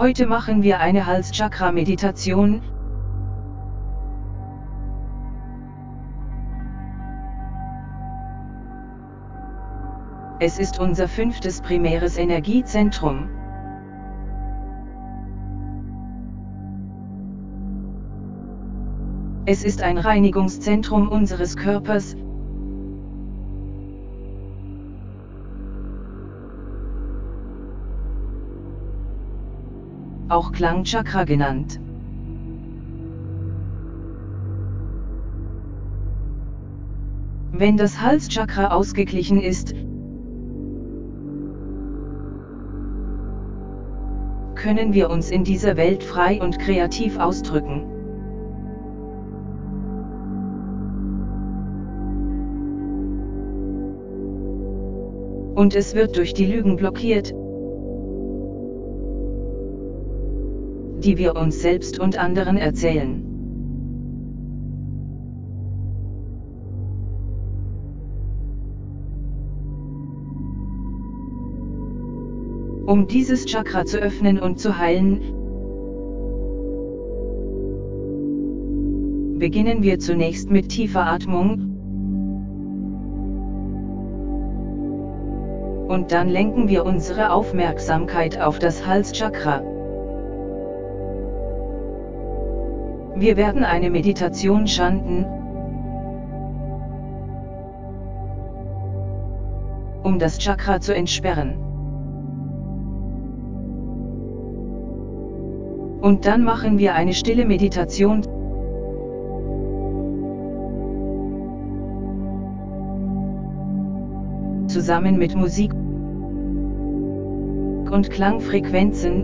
Heute machen wir eine Halschakra-Meditation. Es ist unser 5. primäres Energiezentrum. Es ist ein Reinigungszentrum unseres Körpers. Auch Klangchakra genannt. Wenn das Halschakra ausgeglichen ist, können wir uns in dieser Welt frei und kreativ ausdrücken. Und es wird durch die Lügen blockiert, die wir uns selbst und anderen erzählen. Um dieses Chakra zu öffnen und zu heilen, beginnen wir zunächst mit tiefer Atmung, und dann lenken wir unsere Aufmerksamkeit auf das Halschakra. Wir werden eine Meditation chanten, um das Chakra zu entsperren. Und dann machen wir eine stille Meditation, zusammen mit Musik und Klangfrequenzen,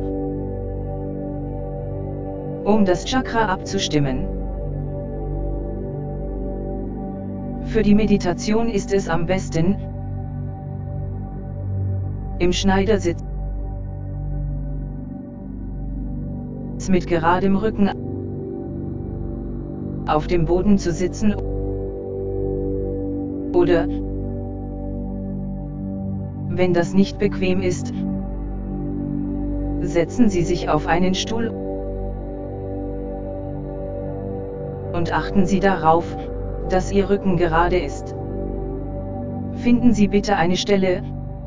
um das Chakra abzustimmen. Für die Meditation ist es am besten, im Schneidersitz mit geradem Rücken auf dem Boden zu sitzen oder, wenn das nicht bequem ist, setzen Sie sich auf einen Stuhl und achten Sie darauf, dass Ihr Rücken gerade ist. Finden Sie bitte eine Stelle,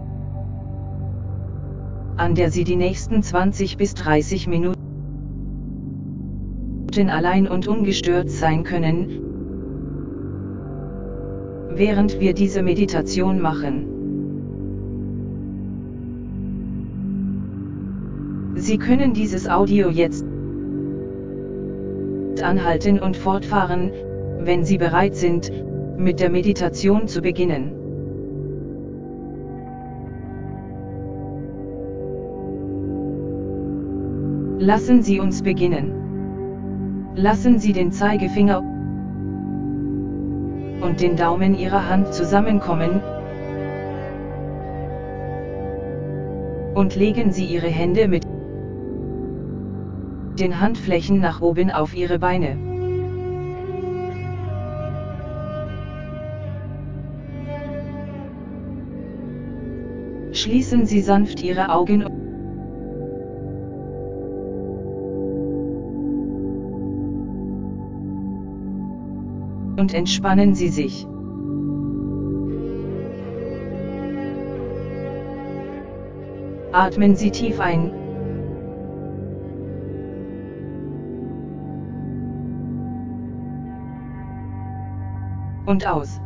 an der Sie die nächsten 20 bis 30 Minuten allein und ungestört sein können, während wir diese Meditation machen. Sie können dieses Audio jetzt anhalten und fortfahren, wenn Sie bereit sind, mit der Meditation zu beginnen. Lassen Sie uns beginnen. Lassen Sie den Zeigefinger und den Daumen Ihrer Hand zusammenkommen und legen Sie Ihre Hände mit den Handflächen nach oben auf Ihre Beine. Schließen Sie sanft Ihre Augen und entspannen Sie sich. Atmen Sie tief ein und aus.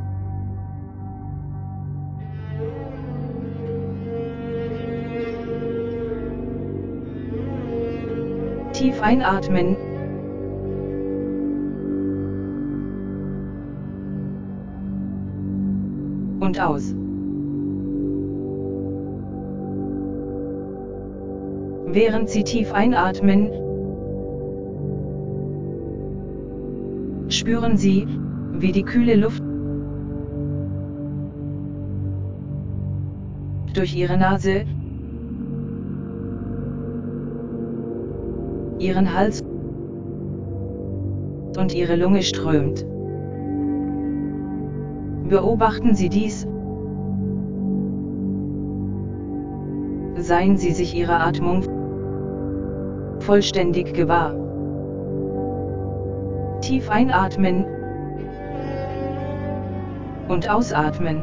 Tief einatmen und aus. Während Sie tief einatmen, spüren Sie, wie die kühle Luft durch Ihre Nase, Ihren Hals und Ihre Lunge strömt. Beobachten Sie dies. Seien Sie sich Ihrer Atmung vollständig gewahr. Tief einatmen und ausatmen.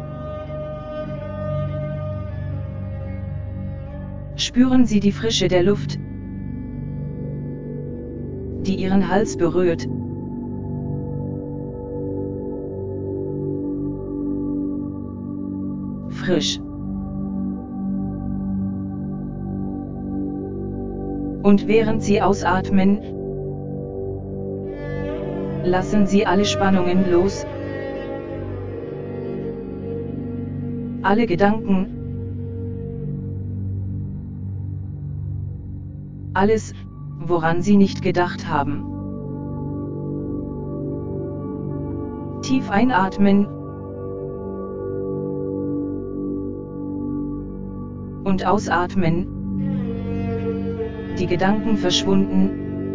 Spüren Sie die Frische der Luft, die Ihren Hals berührt. Frisch. Und während Sie ausatmen, lassen Sie alle Spannungen los, alle Gedanken, alles, woran Sie nicht gedacht haben. Tief einatmen und ausatmen. Die Gedanken verschwunden.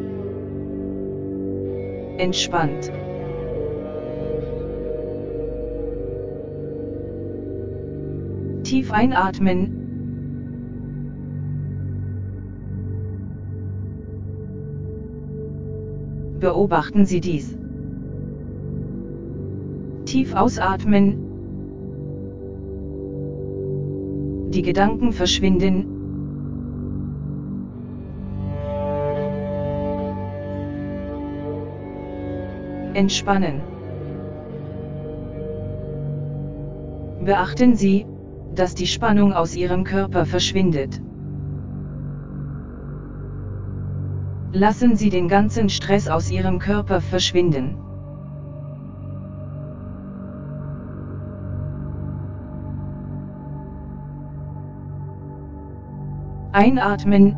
Entspannt. Tief einatmen. Beobachten Sie dies. Tief ausatmen. Die Gedanken verschwinden. Entspannen. Beachten Sie, dass die Spannung aus Ihrem Körper verschwindet. Lassen Sie den ganzen Stress aus Ihrem Körper verschwinden. Einatmen.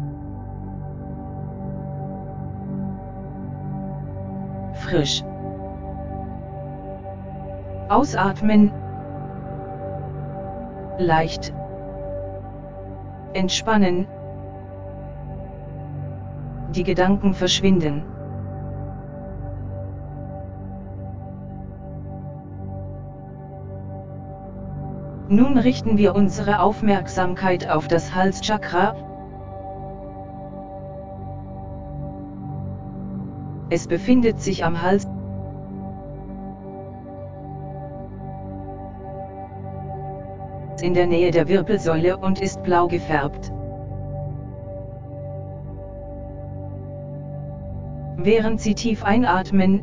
Frisch. Ausatmen. Leicht. Entspannen. Die Gedanken verschwinden. Nun richten wir unsere Aufmerksamkeit auf das Halschakra. Es befindet sich am Hals. In der Nähe der Wirbelsäule und ist blau gefärbt. Während Sie tief einatmen,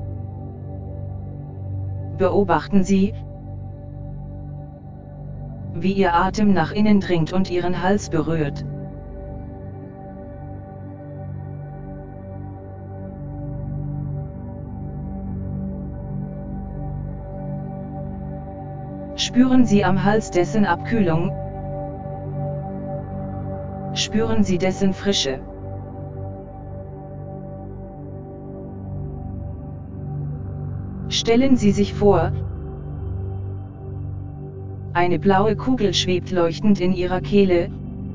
beobachten Sie, wie Ihr Atem nach innen dringt und Ihren Hals berührt. Spüren Sie am Hals dessen Abkühlung. Spüren Sie dessen Frische. Stellen Sie sich vor, eine blaue Kugel schwebt leuchtend in Ihrer Kehle.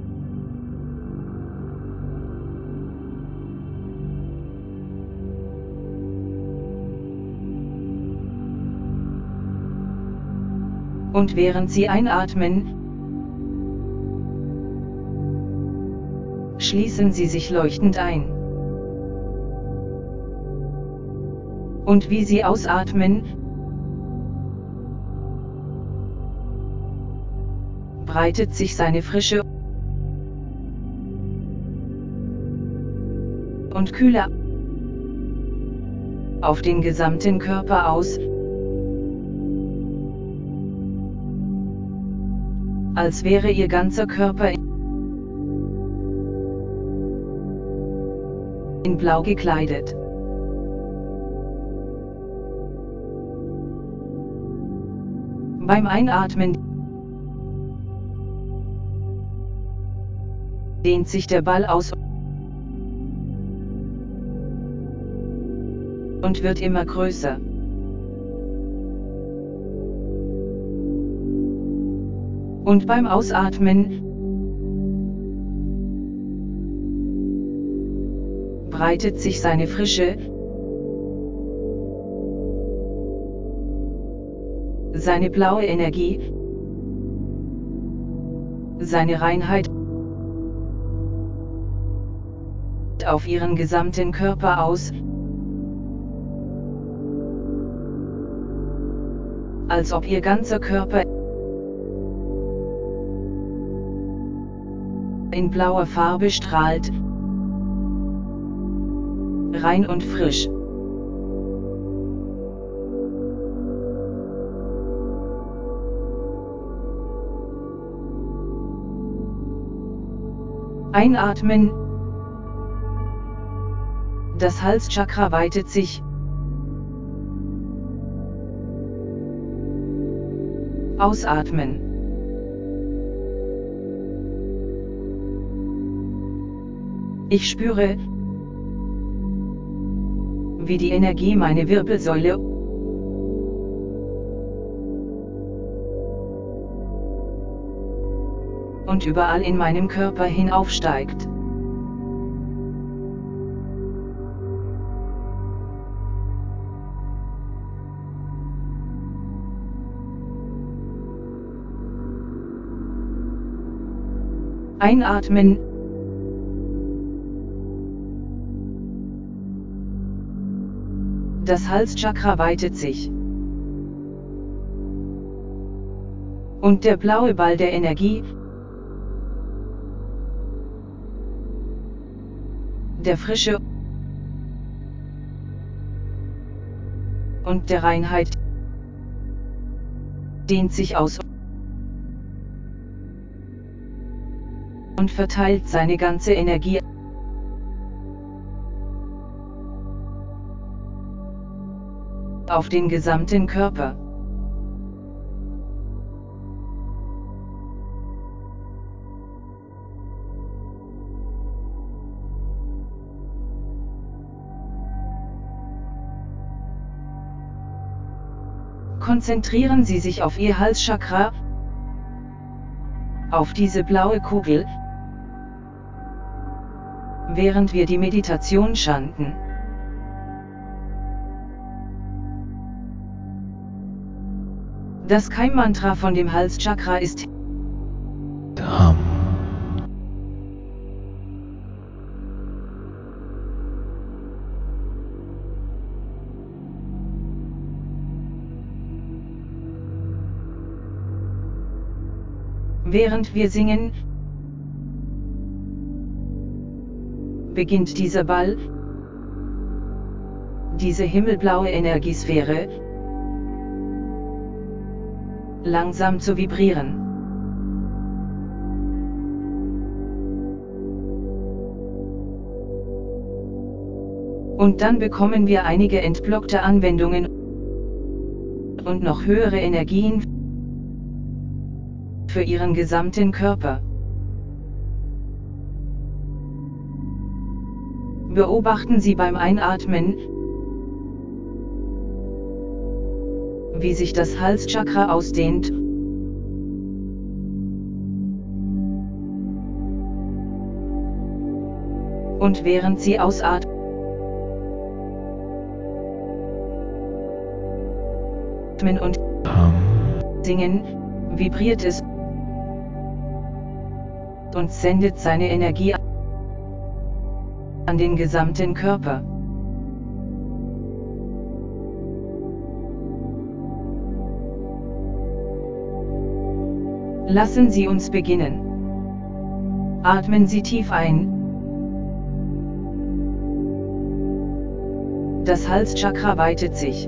Und während Sie einatmen, schließen Sie sich leuchtend ein. Und wie Sie ausatmen, breitet sich seine Frische und Kühle auf den gesamten Körper aus, als wäre Ihr ganzer Körper in Blau gekleidet. Beim Einatmen dehnt sich der Ball aus und wird immer größer. Und beim Ausatmen breitet sich seine Frische, seine blaue Energie, seine Reinheit strahlt auf ihren gesamten Körper aus, als ob ihr ganzer Körper in blauer Farbe strahlt, rein und frisch. Einatmen. Das Halschakra weitet sich. Ausatmen. Ich spüre, wie die Energie meine Wirbelsäule und überall in meinem Körper hinaufsteigt. Einatmen. Das Halschakra weitet sich. Und der blaue Ball der Energie, der Frische und der Reinheit, dehnt sich aus und verteilt seine ganze Energie auf den gesamten Körper. Konzentrieren Sie sich auf Ihr Halschakra, auf diese blaue Kugel, während wir die Meditation chanten. Das Keimmantra von dem Halschakra ist Dham. Während wir singen, beginnt dieser Ball, diese himmelblaue Energiesphäre, langsam zu vibrieren. Und dann bekommen wir einige entblockte Anwendungen und noch höhere Energien für Ihren gesamten Körper. Beobachten Sie beim Einatmen, wie sich das Halschakra ausdehnt und während Sie ausatmen und singen, vibriert es und sendet seine Energie an den gesamten Körper. Lassen Sie uns beginnen. Atmen Sie tief ein. Das Halschakra weitet sich.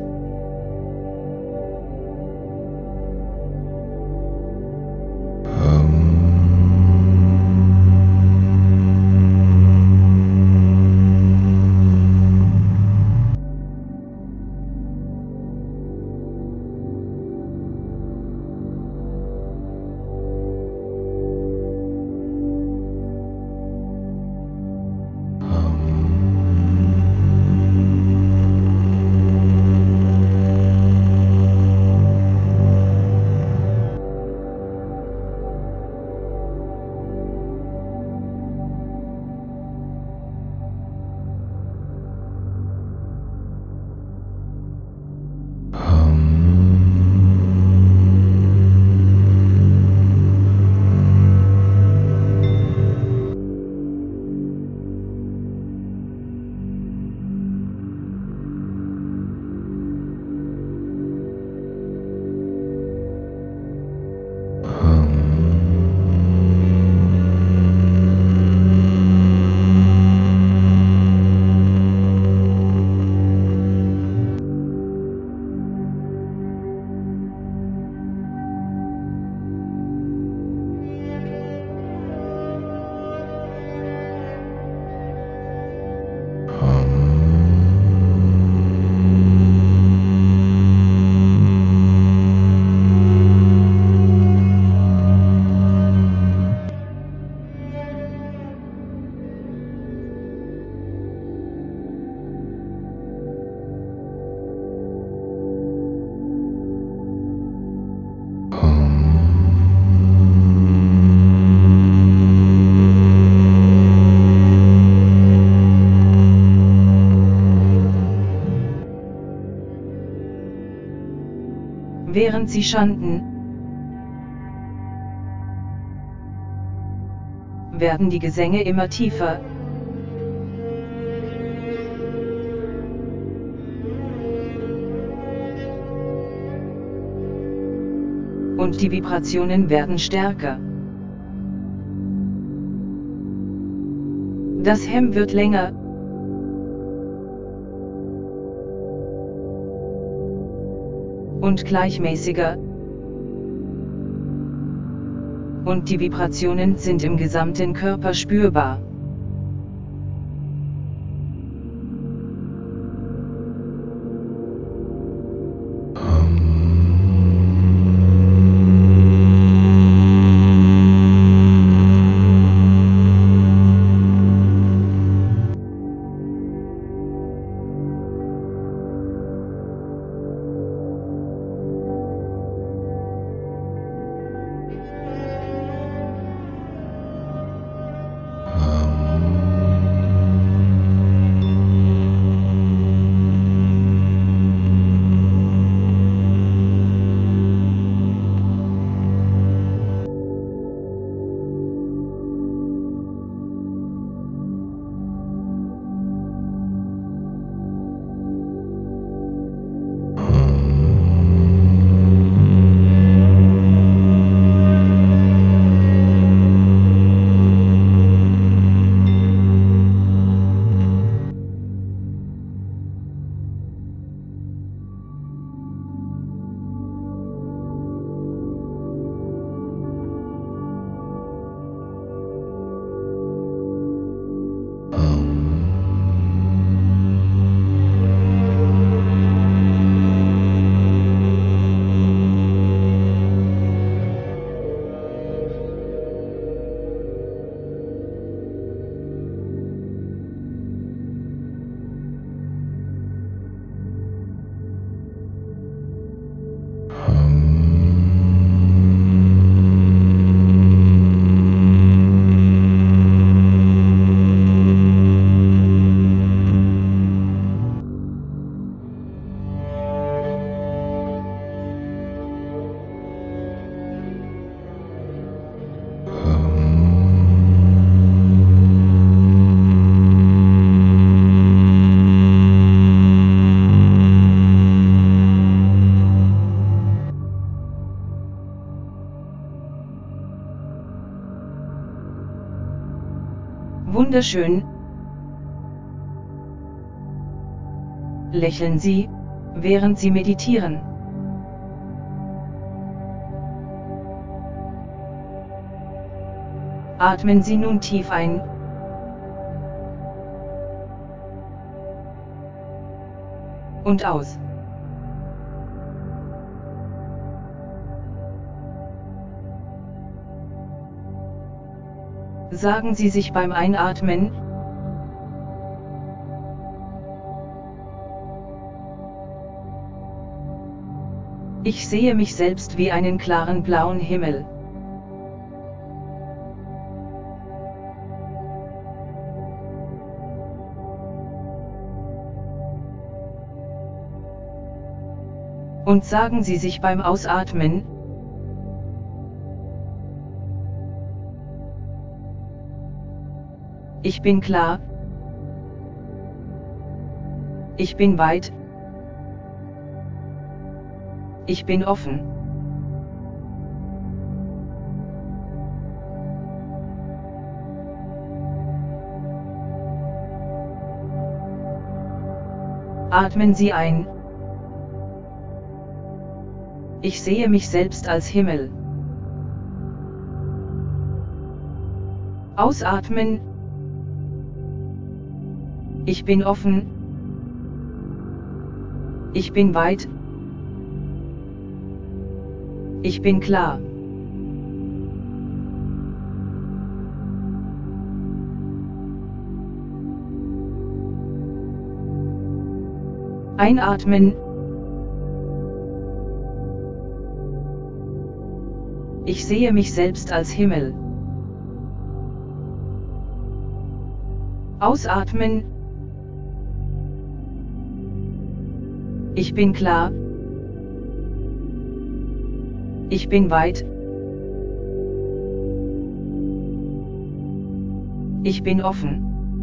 Während sie chanten, werden die Gesänge immer tiefer. Und die Vibrationen werden stärker. Das Hem wird länger. Und gleichmäßiger. Und die Vibrationen sind im gesamten Körper spürbar. Wunderschön. Lächeln Sie, während Sie meditieren. Atmen Sie nun tief ein. Und aus. Sagen Sie sich beim Einatmen: Ich sehe mich selbst wie einen klaren blauen Himmel. Und sagen Sie sich beim Ausatmen: Ich bin klar. Ich bin weit. Ich bin offen. Atmen Sie ein. Ich sehe mich selbst als Himmel. Ausatmen. Ich bin offen. Ich bin weit. Ich bin klar. Einatmen. Ich sehe mich selbst als Himmel. Ausatmen. Ich bin klar. Ich bin weit. Ich bin offen.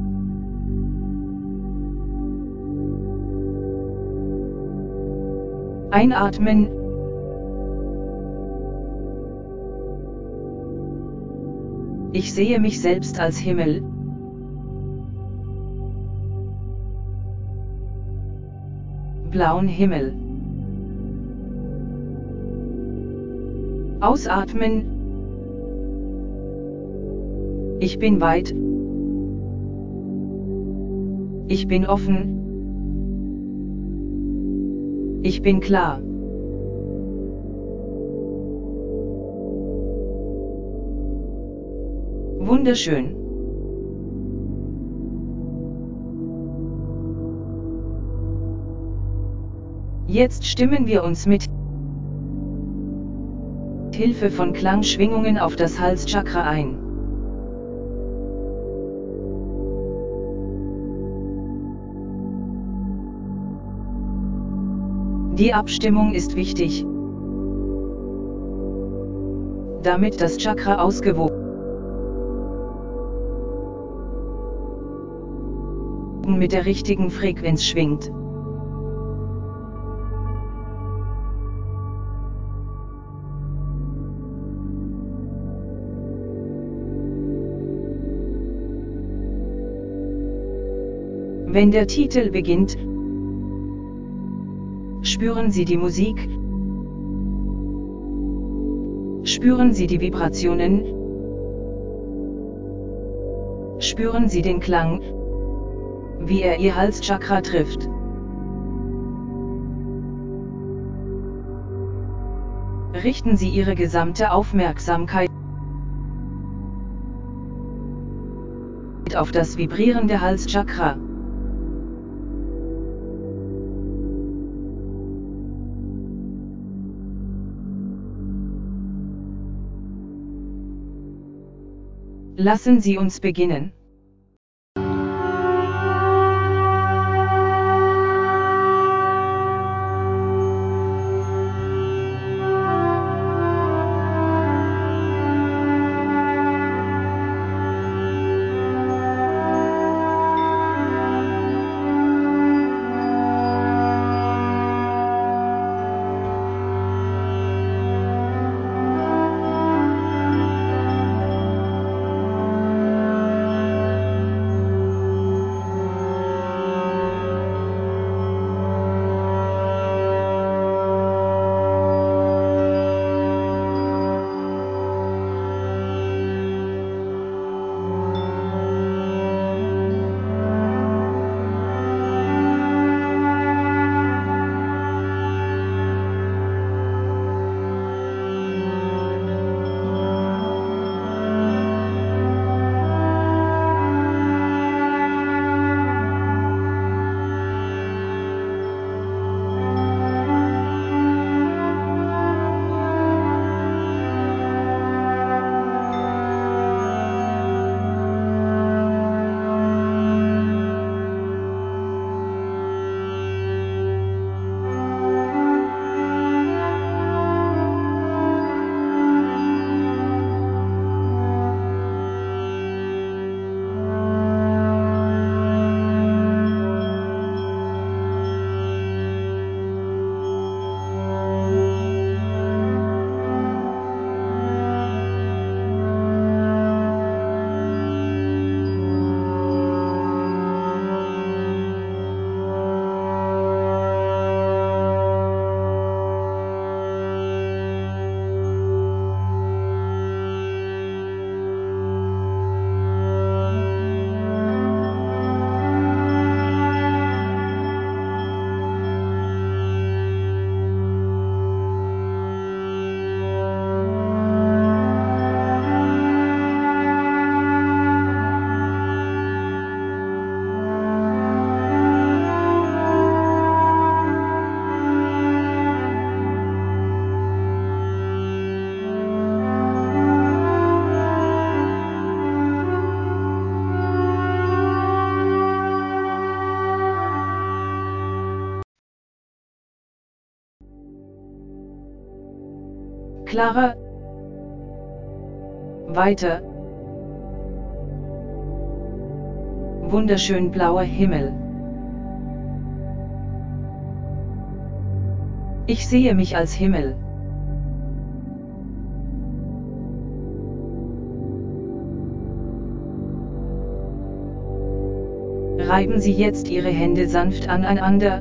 Einatmen. Ich sehe mich selbst als Himmel. Blauen Himmel. Ausatmen. Ich bin weit. Ich bin offen. Ich bin klar. Wunderschön. Jetzt stimmen wir uns mit Hilfe von Klangschwingungen auf das Halschakra ein. Die Abstimmung ist wichtig, damit das Chakra ausgewogen mit der richtigen Frequenz schwingt. Wenn der Titel beginnt, spüren Sie die Musik, spüren Sie die Vibrationen, spüren Sie den Klang, wie er Ihr Halschakra trifft. Richten Sie Ihre gesamte Aufmerksamkeit auf das vibrierende Halschakra. Lassen Sie uns beginnen. klarer, weiter, wunderschön blauer Himmel. Ich sehe mich als Himmel. Reiben Sie jetzt Ihre Hände sanft aneinander.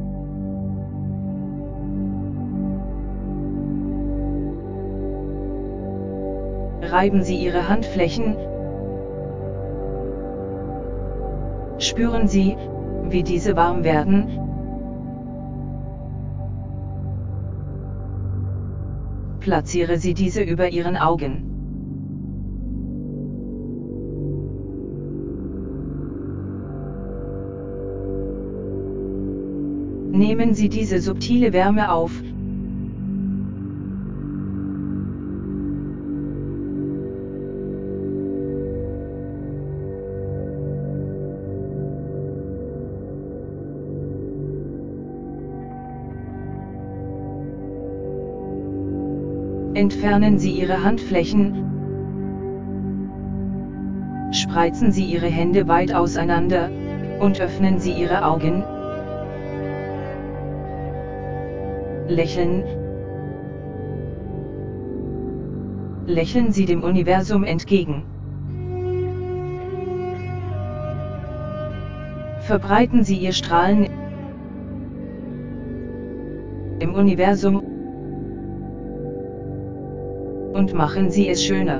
Reiben Sie Ihre Handflächen. Spüren Sie, wie diese warm werden. Platziere Sie diese über Ihren Augen. Nehmen Sie diese subtile Wärme auf. Entfernen Sie Ihre Handflächen. Spreizen Sie Ihre Hände weit auseinander, und öffnen Sie Ihre Augen. Lächeln. Lächeln Sie dem Universum entgegen. Verbreiten Sie Ihr Strahlen im Universum und machen Sie es schöner.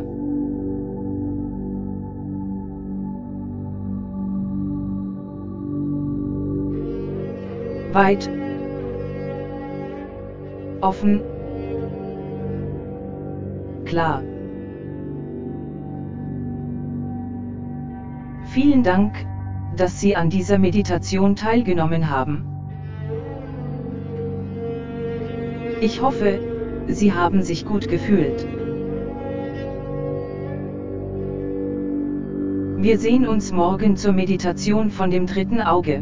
Weit, offen, klar. Vielen Dank, dass Sie an dieser Meditation teilgenommen haben. Ich hoffe, Sie haben sich gut gefühlt. Wir sehen uns morgen zur Meditation von dem dritten Auge.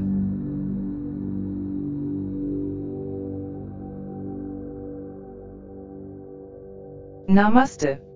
Namaste.